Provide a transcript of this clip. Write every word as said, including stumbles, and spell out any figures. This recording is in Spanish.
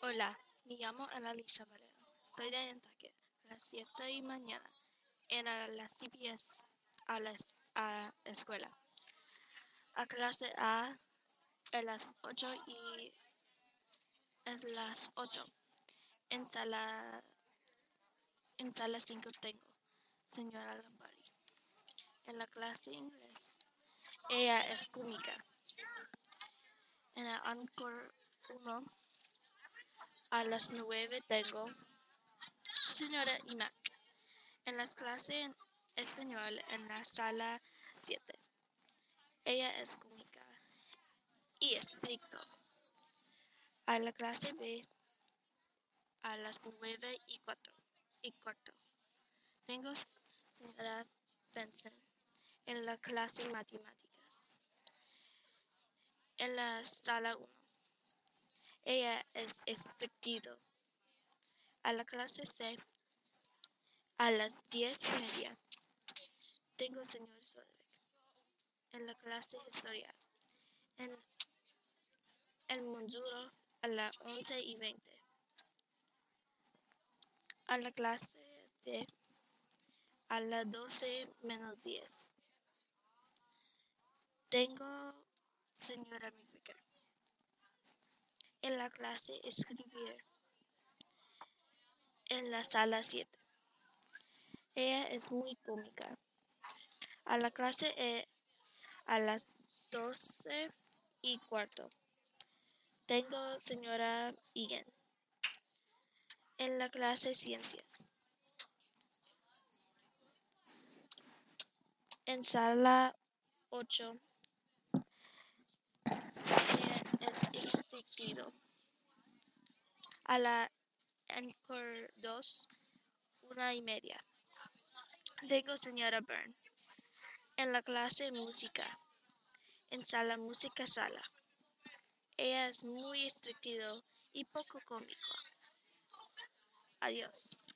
Hola, me llamo Annalisa Valero. Soy de Nantucket. A las siete de la mañana en a las C B S a la a escuela. A clase A a las ocho y es las ocho. En sala en sala cinco tengo señora Lambari. En la clase inglés ella es cómica. En el Encore uno a las nueve tengo señora Imac. En las clases en español en la sala siete. Ella es cómica y estricto. A la clase B a las nueve y cuatro y cuarto. Tengo señora Benson en la clase matemáticas. En la sala uno. Ella es estricto. A la clase C a las diez y media. Tengo señor Sodrek. En la clase historia. En el Munduro a las once y veinte. A la clase D a las doce menos diez. Tengo señora McVicker. En la clase escribir en la sala siete. Ella es muy cómica. A la clase E a las doce y cuarto. Tengo señora Egan. En la clase ciencias. En sala ocho. Ella es estricto. A la Encore dos, una y media. Tengo señora Byrne. En la clase música. En sala música sala. Ella es muy estricto y poco cómico. Adiós.